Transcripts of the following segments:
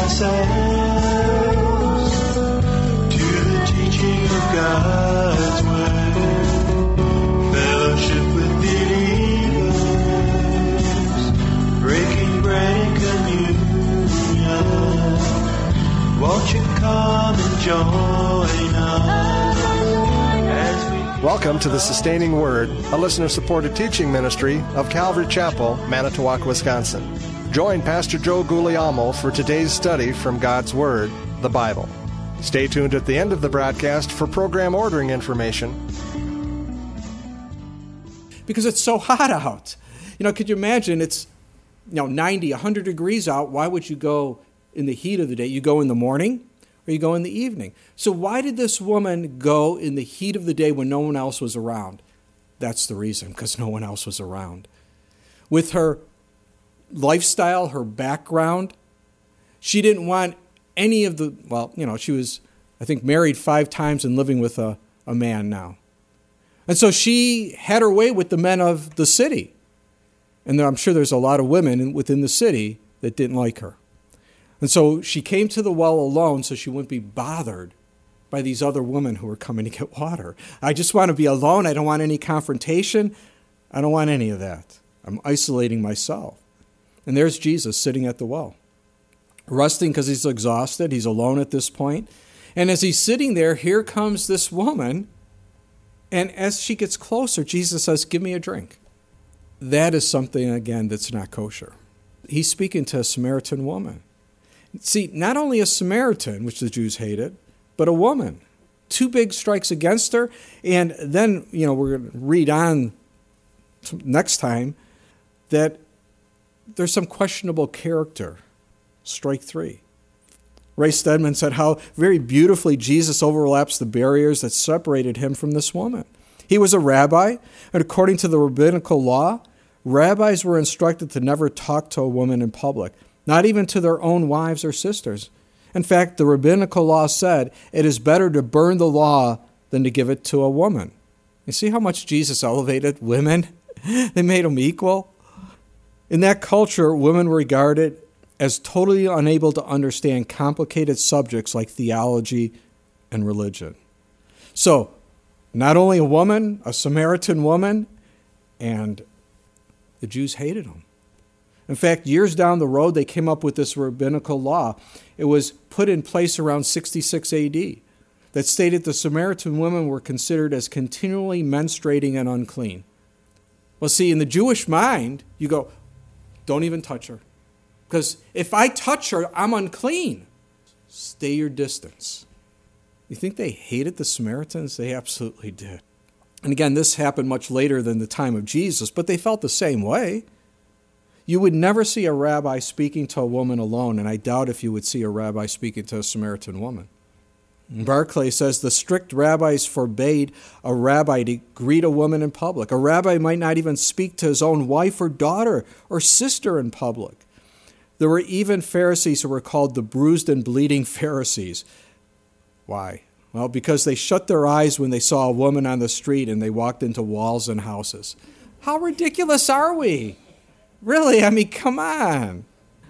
ourselves to the teaching of God's Word. Fellowship with believers, breaking bread and communion. Won't you come and join us as we... Welcome to the Sustaining Word, a listener-supported teaching ministry of Calvary Chapel, Manitowoc, Wisconsin. Join Pastor Joe Guglielmo for today's study from God's Word, the Bible. Stay tuned at the end of the broadcast for program ordering information. Because it's so hot out. Could you imagine it's 90, 100 degrees out. Why would you go in the heat of the day? You go in the morning or you go in the evening. So why did this woman go in the heat of the day when no one else was around? That's the reason, because no one else was around. With her lifestyle, her background, she didn't want any of the, she was, I think, married 5 times and living with a man now. And so she had her way with the men of the city. And I'm sure there's a lot of women within the city that didn't like her. And so she came to the well alone so she wouldn't be bothered by these other women who were coming to get water. I just want to be alone. I don't want any confrontation. I don't want any of that. I'm isolating myself. And there's Jesus sitting at the well, resting because he's exhausted. He's alone at this point. And as he's sitting there, here comes this woman. And as she gets closer, Jesus says, "Give me a drink." That is something, again, that's not kosher. He's speaking to a Samaritan woman. See, not only a Samaritan, which the Jews hated, but a woman. 2 big strikes against her. And then, we're going to read on next time that there's some questionable character. Strike 3. Ray Stedman said how very beautifully Jesus overlaps the barriers that separated him from this woman. He was a rabbi, and according to the rabbinical law, rabbis were instructed to never talk to a woman in public, not even to their own wives or sisters. In fact, the rabbinical law said it is better to burn the law than to give it to a woman. You see how much Jesus elevated women? They made them equal. In that culture, women were regarded as totally unable to understand complicated subjects like theology and religion. So, not only a woman, a Samaritan woman, and the Jews hated them. In fact, years down the road, they came up with this rabbinical law. It was put in place around 66 AD that stated the Samaritan women were considered as continually menstruating and unclean. Well, see, in the Jewish mind, you go, don't even touch her. Because if I touch her, I'm unclean. Stay your distance. You think they hated the Samaritans? They absolutely did. And again, this happened much later than the time of Jesus, but they felt the same way. You would never see a rabbi speaking to a woman alone, and I doubt if you would see a rabbi speaking to a Samaritan woman. Barclay says the strict rabbis forbade a rabbi to greet a woman in public. A rabbi might not even speak to his own wife or daughter or sister in public. There were even Pharisees who were called the bruised and bleeding Pharisees. Why? Well, because they shut their eyes when they saw a woman on the street and they walked into walls and houses. How ridiculous are we? Really, I mean, come on.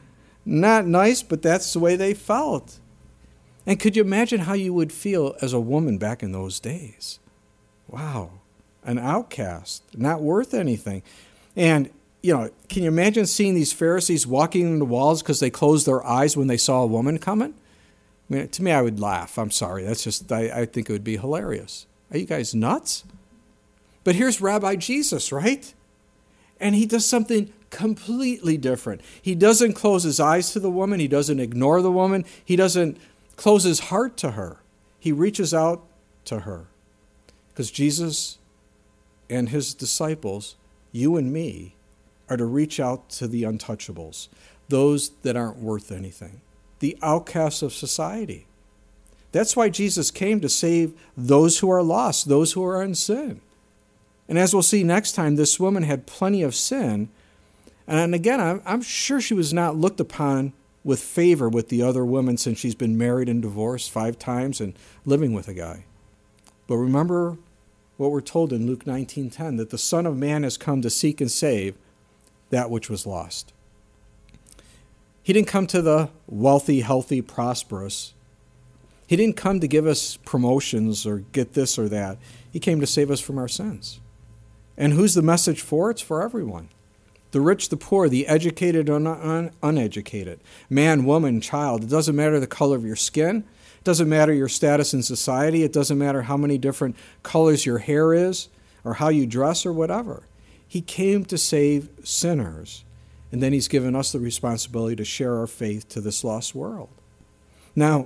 Not nice, but that's the way they felt. And could you imagine how you would feel as a woman back in those days? Wow, an outcast, not worth anything. And, can you imagine seeing these Pharisees walking in the walls because they closed their eyes when they saw a woman coming? I mean, to me, I would laugh. I'm sorry. That's just, I think it would be hilarious. Are you guys nuts? But here's Rabbi Jesus, right? And he does something completely different. He doesn't close his eyes to the woman. He doesn't ignore the woman. He doesn't close his heart to her. He reaches out to her. Because Jesus and his disciples, you and me, are to reach out to the untouchables, those that aren't worth anything, the outcasts of society. That's why Jesus came, to save those who are lost, those who are in sin. And as we'll see next time, this woman had plenty of sin. And again, I'm sure she was not looked upon with favor with the other women since she's been married and divorced 5 times and living with a guy. But remember what we're told in Luke 19:10, that the Son of Man has come to seek and save that which was lost. He didn't come to the wealthy, healthy, prosperous. He didn't come to give us promotions or get this or that. He came to save us from our sins. And who's the message for? It's for everyone. The rich, the poor, the educated, uneducated, man, woman, child. It doesn't matter the color of your skin. It doesn't matter your status in society. It doesn't matter how many different colors your hair is or how you dress or whatever. He came to save sinners. And then he's given us the responsibility to share our faith to this lost world. Now,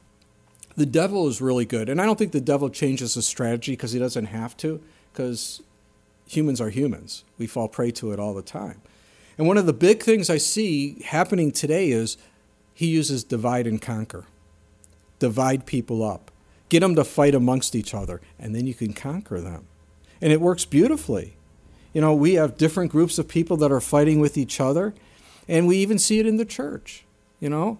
the devil is really good. And I don't think the devil changes his strategy because he doesn't have to, because humans are humans. We fall prey to it all the time. And one of the big things I see happening today is he uses divide and conquer. Divide people up. Get them to fight amongst each other, and then you can conquer them. And it works beautifully. You know, we have different groups of people that are fighting with each other, and we even see it in the church. You know,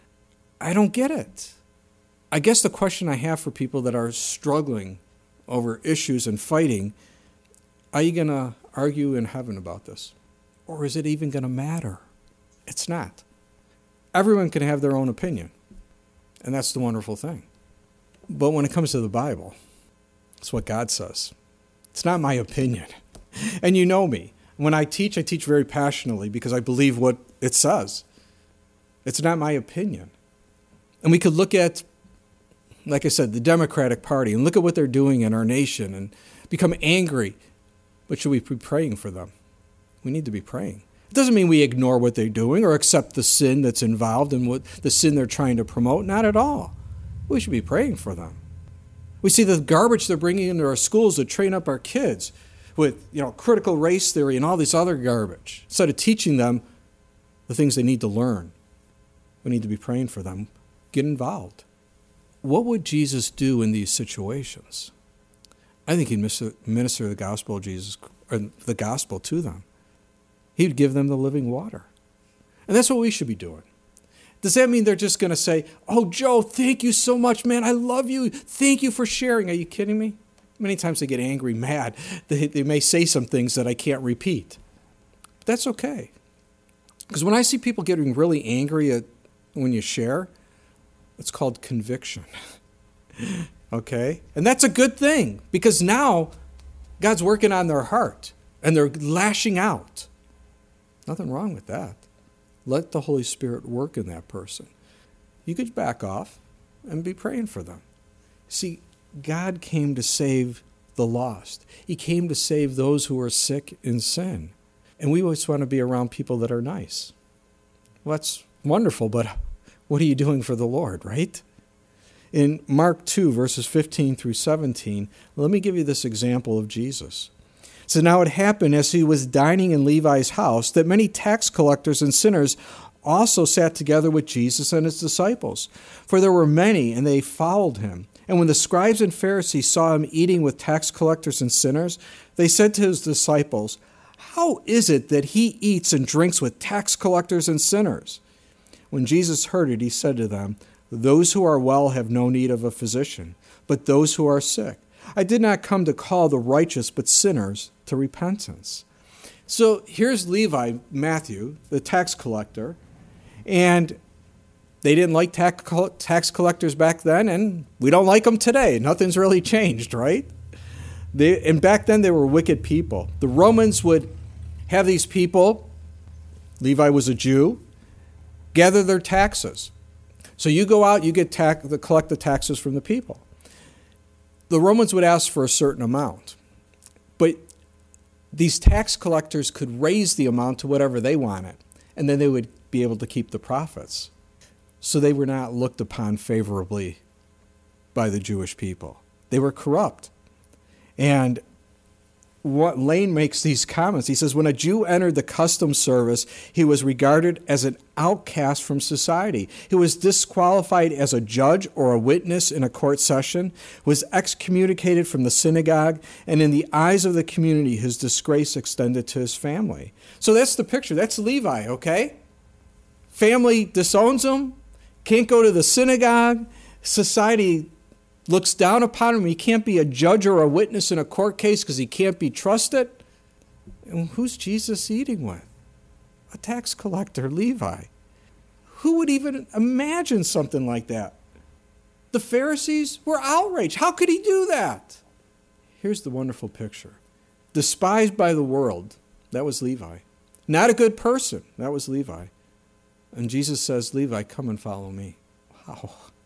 I don't get it. I guess the question I have for people that are struggling over issues and fighting, are you going to argue in heaven about this? Or is it even going to matter? It's not. Everyone can have their own opinion, and that's the wonderful thing. But when it comes to the Bible, it's what God says. It's not my opinion. And you know me. When I teach very passionately because I believe what it says. It's not my opinion. And we could look at, like I said, the Democratic Party and look at what they're doing in our nation and become angry. But should we be praying for them? We need to be praying. It doesn't mean we ignore what they're doing or accept the sin that's involved in what the sin they're trying to promote. Not at all. We should be praying for them. We see the garbage they're bringing into our schools to train up our kids with, critical race theory and all this other garbage. Instead of teaching them the things they need to learn, we need to be praying for them. Get involved. What would Jesus do in these situations? I think he'd minister the gospel of Jesus, or the gospel to them. He'd give them the living water. And that's what we should be doing. Does that mean they're just going to say, "Oh, Joe, thank you so much, man. I love you. Thank you for sharing." Are you kidding me? Many times they get angry, mad. They may say some things that I can't repeat. But that's okay. Because when I see people getting really angry when you share, it's called conviction. Okay? And that's a good thing, because now God's working on their heart and they're lashing out. Nothing wrong with that. Let the Holy Spirit work in that person. You could back off and be praying for them. See, God came to save the lost. He came to save those who are sick in sin. And we always want to be around people that are nice. Well, that's wonderful, but what are you doing for the Lord, right? In Mark 2, verses 15 through 17, let me give you this example of Jesus. So now it happened as he was dining in Levi's house that many tax collectors and sinners also sat together with Jesus and his disciples. For there were many, and they followed him. And when the scribes and Pharisees saw him eating with tax collectors and sinners, they said to his disciples, "How is it that he eats and drinks with tax collectors and sinners?" When Jesus heard it, he said to them, "Those who are well have no need of a physician, but those who are sick. I did not come to call the righteous, but sinners to repentance." So here's Levi, Matthew, the tax collector, and they didn't like tax collectors back then, and we don't like them today. Nothing's really changed, right? And back then they were wicked people. The Romans would have these people, Levi was a Jew, gather their taxes. So you go out, you collect the taxes from the people. The Romans would ask for a certain amount, but these tax collectors could raise the amount to whatever they wanted, and then they would be able to keep the profits. So they were not looked upon favorably by the Jewish people. They were corrupt. And Lane makes these comments. He says, when a Jew entered the customs service, he was regarded as an outcast from society. He was disqualified as a judge or a witness in a court session, was excommunicated from the synagogue, and in the eyes of the community, his disgrace extended to his family. So that's the picture. That's Levi, okay? Family disowns him, can't go to the synagogue, society looks down upon him. He can't be a judge or a witness in a court case because he can't be trusted. And who's Jesus eating with? A tax collector, Levi. Who would even imagine something like that? The Pharisees were outraged. How could he do that? Here's the wonderful picture. Despised by the world, that was Levi. Not a good person, that was Levi. And Jesus says, Levi, come and follow me. Wow.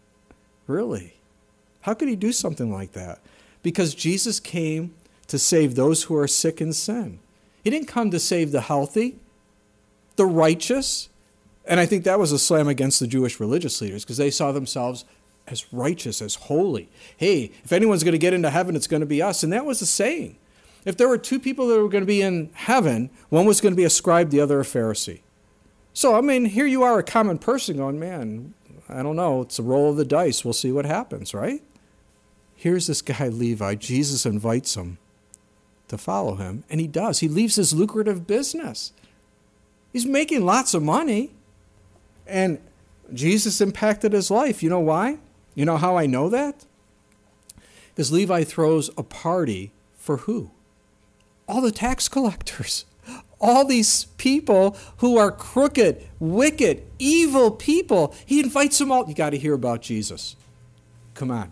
Really? How could he do something like that? Because Jesus came to save those who are sick in sin. He didn't come to save the healthy, the righteous. And I think that was a slam against the Jewish religious leaders because they saw themselves as righteous, as holy. Hey, if anyone's going to get into heaven, it's going to be us. And that was the saying. If there were two people that were going to be in heaven, one was going to be a scribe, the other a Pharisee. So, I mean, here you are, a common person going, man, I don't know, it's a roll of the dice. We'll see what happens, right? Here's this guy, Levi. Jesus invites him to follow him, and he does. He leaves his lucrative business. He's making lots of money, and Jesus impacted his life. You know why? You know how I know that? Because Levi throws a party for who? All the tax collectors. All these people who are crooked, wicked, evil people. He invites them all. You got to hear about Jesus. Come on.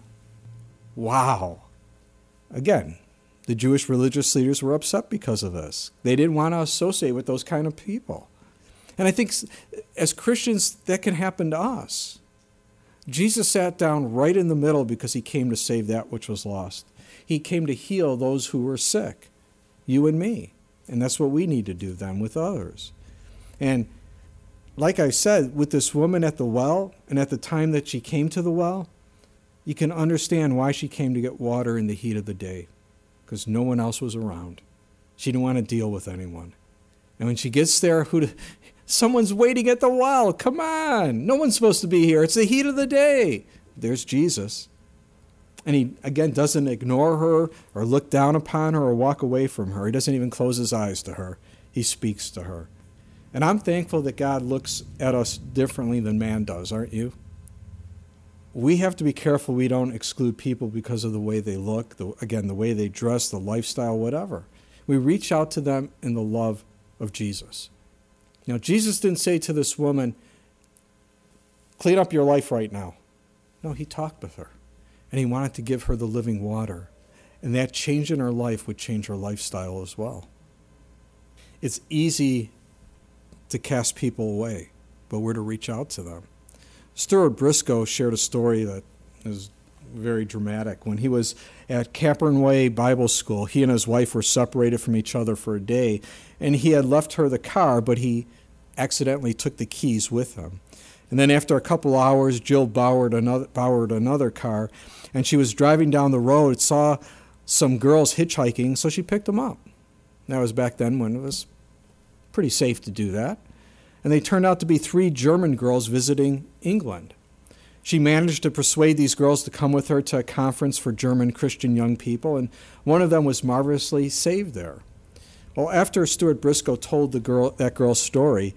Wow. Again, the Jewish religious leaders were upset because of this. They didn't want to associate with those kind of people. And I think as Christians, that can happen to us. Jesus sat down right in the middle because he came to save that which was lost. He came to heal those who were sick, you and me. And that's what we need to do then with others. And like I said, with this woman at the well, and at the time that she came to the well, you can understand why she came to get water in the heat of the day, because no one else was around. She didn't want to deal with anyone. And when she gets there, someone's waiting at the well. Come on. No one's supposed to be here. It's the heat of the day. There's Jesus. And he, again, doesn't ignore her or look down upon her or walk away from her. He doesn't even close his eyes to her. He speaks to her. And I'm thankful that God looks at us differently than man does, aren't you? We have to be careful we don't exclude people because of the way they look, the way they dress, the lifestyle, whatever. We reach out to them in the love of Jesus. Now, Jesus didn't say to this woman, clean up your life right now. No, he talked with her. And he wanted to give her the living water. And that change in her life would change her lifestyle as well. It's easy to cast people away, but we're to reach out to them. Stuart Briscoe shared a story that is very dramatic. When he was at Capern Way Bible School, he and his wife were separated from each other for a day, and he had left her the car, but he accidentally took the keys with him. And then after a couple hours, Jill borrowed another car, and she was driving down the road, saw some girls hitchhiking, so she picked them up. That was back then when it was pretty safe to do that. And they turned out to be 3 German girls visiting England. She managed to persuade these girls to come with her to a conference for German Christian young people, and one of them was marvelously saved there. Well, after Stuart Briscoe told that girl's story,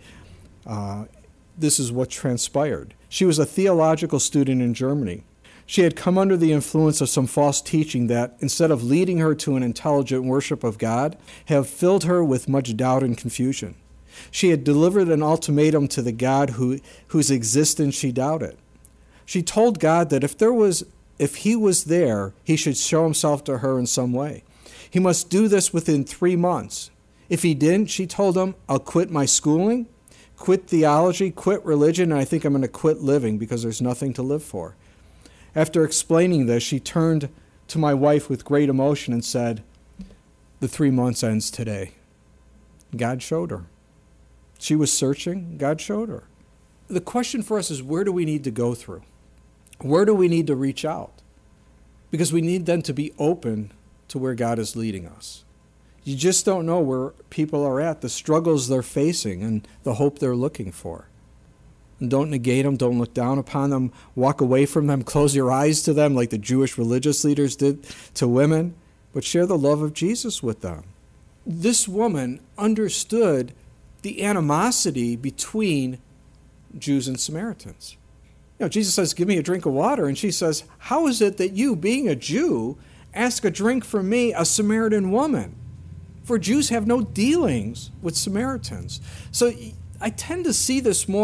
this is what transpired. She was a theological student in Germany. She had come under the influence of some false teaching that, instead of leading her to an intelligent worship of God, have filled her with much doubt and confusion. She had delivered an ultimatum to the God whose existence she doubted. She told God that if he was there, he should show himself to her in some way. He must do this within 3 months. If he didn't, she told him, I'll quit my schooling, quit theology, quit religion, and I think I'm going to quit living because there's nothing to live for. After explaining this, she turned to my wife with great emotion and said, the 3 months ends today. God showed her. She was searching. God showed her. The question for us is, where do we need to go through? Where do we need to reach out? Because we need then to be open to where God is leading us. You just don't know where people are at, the struggles they're facing, and the hope they're looking for. And don't negate them. Don't look down upon them. Walk away from them. Close your eyes to them like the Jewish religious leaders did to women. But share the love of Jesus with them. This woman understood the animosity between Jews and Samaritans. Jesus says, give me a drink of water. And she says, how is it that you, being a Jew, ask a drink from me, a Samaritan woman? For Jews have no dealings with Samaritans. So I tend to see this more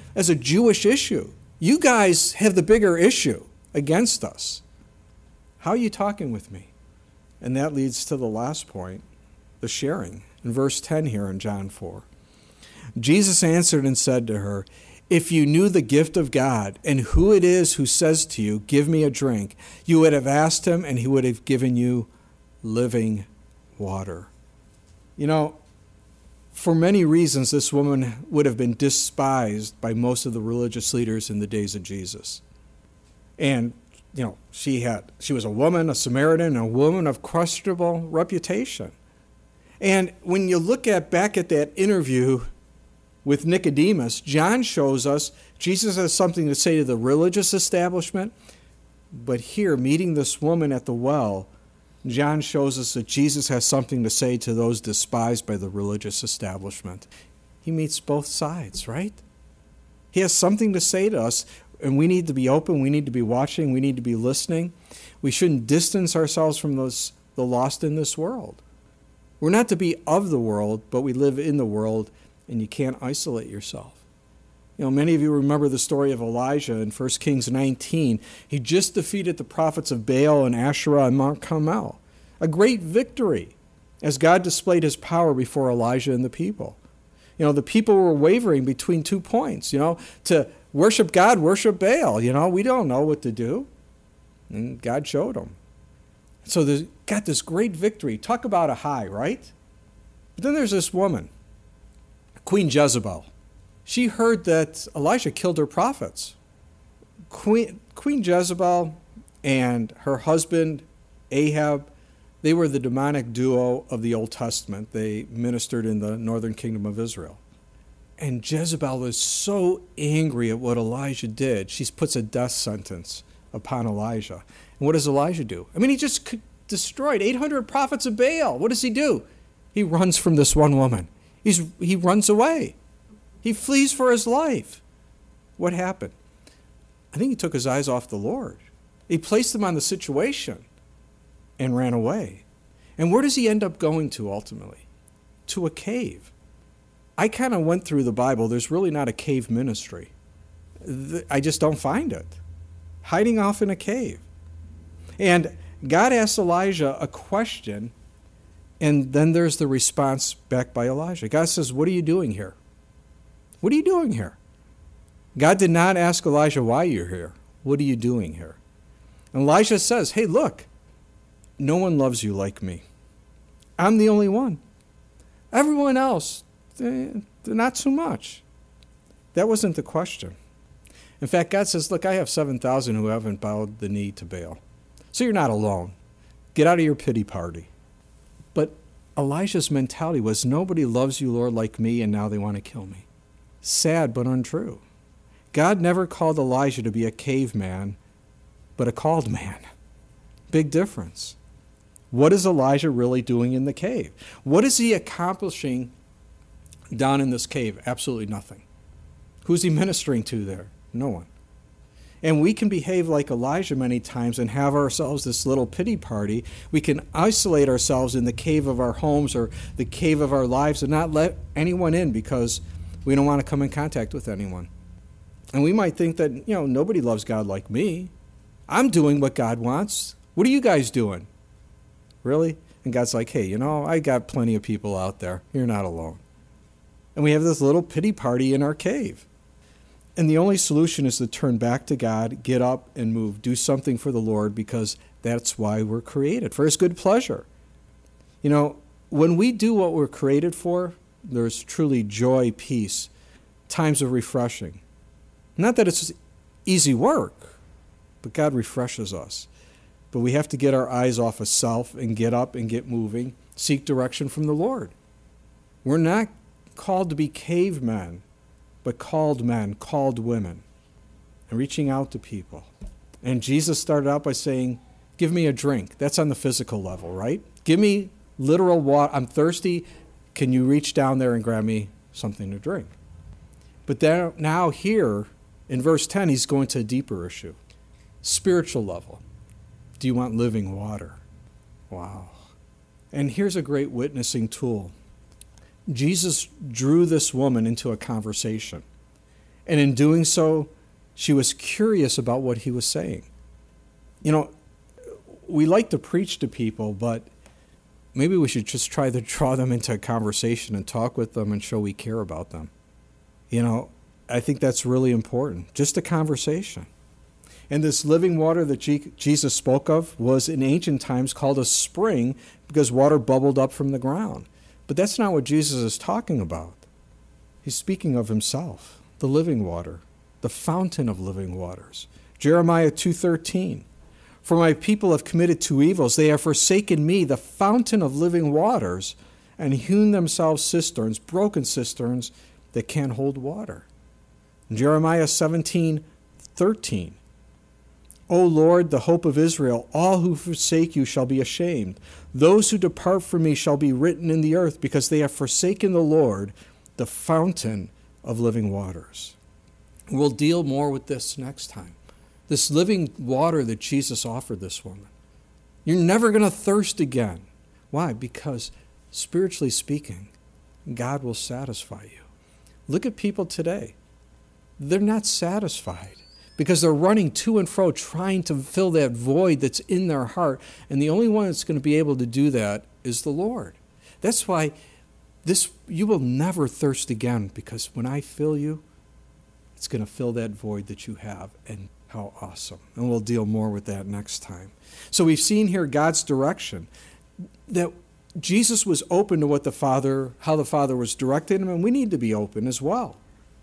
as a Jewish issue. You guys have the bigger issue against us. How are you talking with me? And that leads to the last point, the sharing. In verse 10 here in John 4. Jesus answered and said to her, if you knew the gift of God and who it is who says to you, give me a drink, you would have asked him and he would have given you living water. You know, for many reasons, this woman would have been despised by most of the religious leaders in the days of Jesus. And, you know, she was a woman, a Samaritan, a woman of questionable reputation. And when you look back at that interview with Nicodemus, John shows us Jesus has something to say to the religious establishment. But here, meeting this woman at the well, John shows us that Jesus has something to say to those despised by the religious establishment. He meets both sides, right? He has something to say to us, and we need to be open, we need to be watching, we need to be listening. We shouldn't distance ourselves from the lost in this world. We're not to be of the world, but we live in the world, and you can't isolate yourself. You know, many of you remember the story of Elijah in 1 Kings 19. He just defeated the prophets of Baal and Asherah on Mount Carmel. A great victory as God displayed his power before Elijah and the people. You know, the people were wavering between 2 points, to worship God, worship Baal. We don't know what to do. And God showed them. So they got this great victory. Talk about a high, right? But then there's this woman, Queen Jezebel. She heard that Elijah killed her prophets. Queen Jezebel and her husband, Ahab, they were the demonic duo of the Old Testament. They ministered in the northern kingdom of Israel. And Jezebel was so angry at what Elijah did, she puts a death sentence upon Elijah. And what does Elijah do? He just destroyed 800 prophets of Baal. What does he do? He runs from this one woman. He runs away. He flees for his life. What happened? I think he took his eyes off the Lord. He placed them on the situation and ran away. And where does he end up going to ultimately? To a cave. I kind of went through the Bible. There's really not a cave ministry. I just don't find it. Hiding off in a cave. And God asked Elijah a question, and then there's the response back by Elijah. God says, what are you doing here? What are you doing here? God did not ask Elijah why you're here. What are you doing here? And Elijah says, hey, look, no one loves you like me. I'm the only one. Everyone else, they're not so much. That wasn't the question. In fact, God says, look, I have 7,000 who haven't bowed the knee to Baal. So you're not alone. Get out of your pity party. But Elijah's mentality was, nobody loves you, Lord, like me, and now they want to kill me. Sad but untrue. God never called Elijah to be a caveman, but a called man. Big difference. What is Elijah really doing in the cave? What is he accomplishing down in this cave? Absolutely nothing. Who's he ministering to there? No one. And we can behave like Elijah many times and have ourselves this little pity party. We can isolate ourselves in the cave of our homes or the cave of our lives and not let anyone in because we don't want to come in contact with anyone. And we might think that, nobody loves God like me. I'm doing what God wants. What are you guys doing? Really? And God's like, hey, I got plenty of people out there. You're not alone. And we have this little pity party in our cave. And the only solution is to turn back to God, get up and move, do something for the Lord because that's why we're created, for his good pleasure. When we do what we're created for, there's truly joy, peace, times of refreshing. Not that it's easy work, but God refreshes us. But we have to get our eyes off of self and get up and get moving, seek direction from the Lord. We're not called to be cavemen, but called men, called women, and reaching out to people. And Jesus started out by saying, give me a drink. That's on the physical level, right? Give me literal water. I'm thirsty. Can you reach down there and grab me something to drink? But then, now here, in verse 10, he's going to a deeper issue. Spiritual level. Do you want living water? Wow. And here's a great witnessing tool. Jesus drew this woman into a conversation. And in doing so, she was curious about what he was saying. You know, we like to preach to people, but maybe we should just try to draw them into a conversation and talk with them and show we care about them. You know, I think that's really important. Just a conversation. And this living water that Jesus spoke of was in ancient times called a spring because water bubbled up from the ground. But that's not what Jesus is talking about. He's speaking of himself, the living water, the fountain of living waters. Jeremiah 2:13. For my people have committed two evils. They have forsaken me, the fountain of living waters, and hewn themselves cisterns, broken cisterns that can't hold water. Jeremiah 17:13. O Lord, the hope of Israel, all who forsake you shall be ashamed. Those who depart from me shall be written in the earth, because they have forsaken the Lord, the fountain of living waters. We'll deal more with this next time. This living water that Jesus offered this woman. You're never going to thirst again. Why? Because spiritually speaking, God will satisfy you. Look at people today. They're not satisfied because they're running to and fro trying to fill that void that's in their heart. And the only one that's going to be able to do that is the Lord. That's why you will never thirst again, because when I fill you, it's going to fill that void that you have. And how awesome. And we'll deal more with that next time. So we've seen here God's direction, that Jesus was open to how the Father was directing him, and we need to be open as well.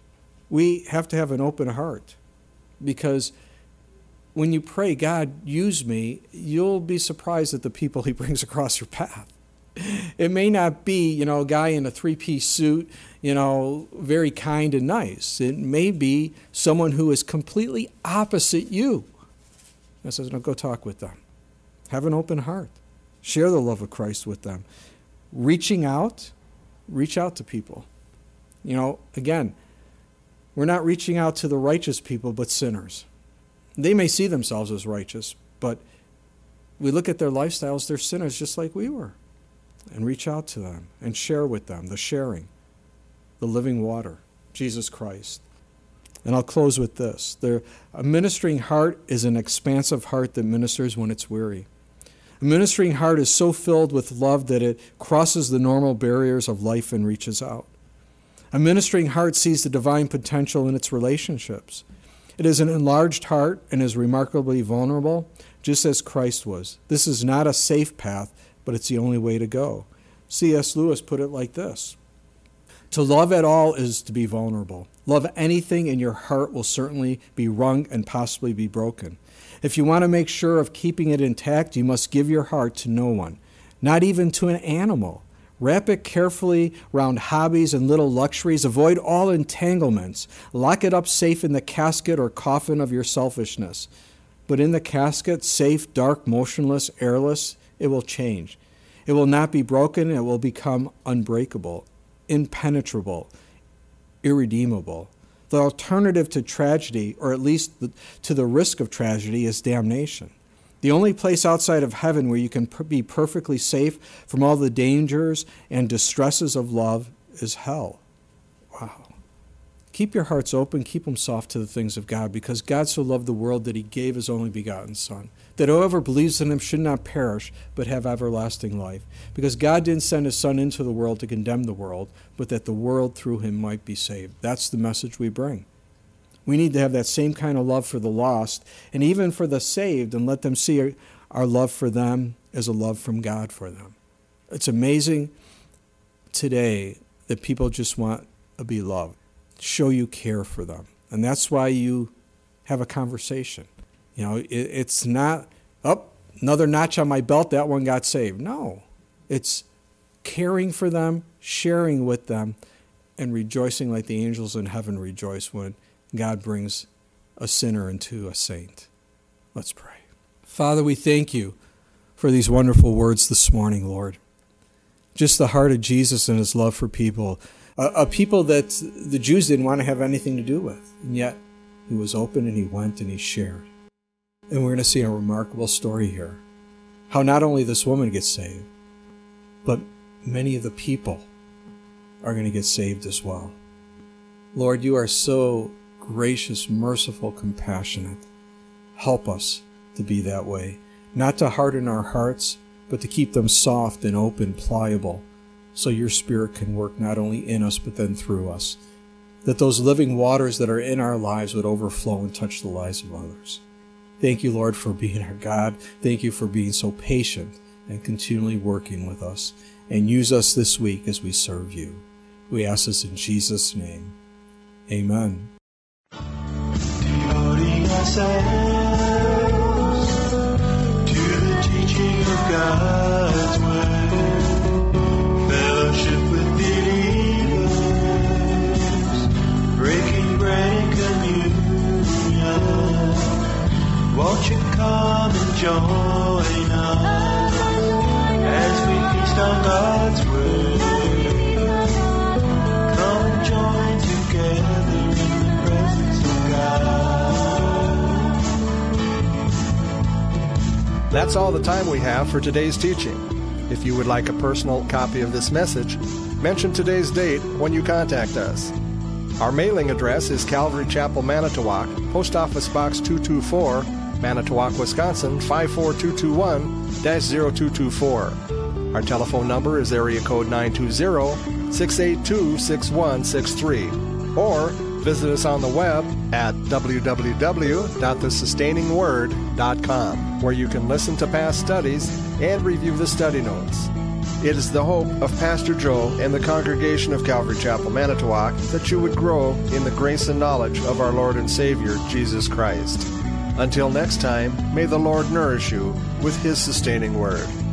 We have to have an open heart, because when you pray, God, use me, you'll be surprised at the people he brings across your path. It may not be, a guy in a three-piece suit, very kind and nice. It may be someone who is completely opposite you. I says, no, go talk with them. Have an open heart. Share the love of Christ with them. Reach out to people. Again, we're not reaching out to the righteous people, but sinners. They may see themselves as righteous, but we look at their lifestyles, they're sinners just like we were. And reach out to them and share with them, the sharing, the living water, Jesus Christ. And I'll close with this. A ministering heart is an expansive heart that ministers when it's weary. A ministering heart is so filled with love that it crosses the normal barriers of life and reaches out. A ministering heart sees the divine potential in its relationships. It is an enlarged heart and is remarkably vulnerable, just as Christ was. This is not a safe path, but it's the only way to go. C.S. Lewis put it like this: to love at all is to be vulnerable. Love anything and your heart will certainly be wrung and possibly be broken. If you want to make sure of keeping it intact, you must give your heart to no one, not even to an animal. Wrap it carefully round hobbies and little luxuries. Avoid all entanglements. Lock it up safe in the casket or coffin of your selfishness. But in the casket, safe, dark, motionless, airless, it will change. It will not be broken. It will become unbreakable, impenetrable, irredeemable. The alternative to tragedy, or at least to the risk of tragedy, is damnation. The only place outside of heaven where you can be perfectly safe from all the dangers and distresses of love is hell. Wow. Keep your hearts open, keep them soft to the things of God, because God so loved the world that he gave his only begotten Son, that whoever believes in him should not perish, but have everlasting life. Because God didn't send his Son into the world to condemn the world, but that the world through him might be saved. That's the message we bring. We need to have that same kind of love for the lost, and even for the saved, and let them see our love for them as a love from God for them. It's amazing today that people just want to be loved. Show you care for them. And that's why you have a conversation. It's not, another notch on my belt, that one got saved. No, it's caring for them, sharing with them, and rejoicing like the angels in heaven rejoice when God brings a sinner into a saint. Let's pray. Father, we thank you for these wonderful words this morning, Lord. Just the heart of Jesus and his love for people. A people that the Jews didn't want to have anything to do with. And yet, he was open and he went and he shared. And we're going to see a remarkable story here. How not only this woman gets saved, but many of the people are going to get saved as well. Lord, you are so gracious, merciful, compassionate. Help us to be that way, not to harden our hearts, but to keep them soft and open, pliable, so your Spirit can work not only in us, but then through us. That those living waters that are in our lives would overflow and touch the lives of others. Thank you, Lord, for being our God. Thank you for being so patient and continually working with us. And use us this week as we serve you. We ask this in Jesus' name. Amen. Devoting ourselves to the teaching of God's word, fellowship with believers, breaking bread and communion. Won't you come and join us as we feast on God's word? Come and join together in the presence of God. That's all the time we have for today's teaching. If you would like a personal copy of this message, mention today's date when you contact us. Our mailing address is Calvary Chapel, Manitowoc, Post Office Box 224, Manitowoc, Wisconsin 54221-0224. Our telephone number is area code 920-682-6163. Or visit us on the web at www.thesustainingsword.com, where you can listen to past studies and review the study notes. It is the hope of Pastor Joe and the congregation of Calvary Chapel, Manitowoc, that you would grow in the grace and knowledge of our Lord and Savior, Jesus Christ. Until next time, may the Lord nourish you with His sustaining word.